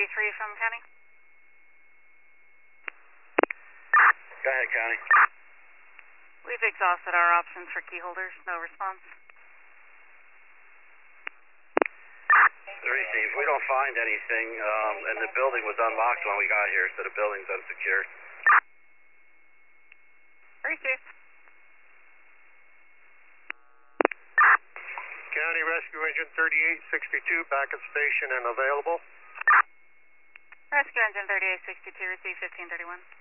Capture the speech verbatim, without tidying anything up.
eighty-three from County. Go ahead, County. We've exhausted our options for key holders. No response. Receive. We don't find anything, um, and the building was unlocked when we got here, so the building's unsecured. Receive. County Rescue Engine thirty-eight sixty-two back at station and available. Rescue Engine thirty-eight sixty-two, receive fifteen thirty-one.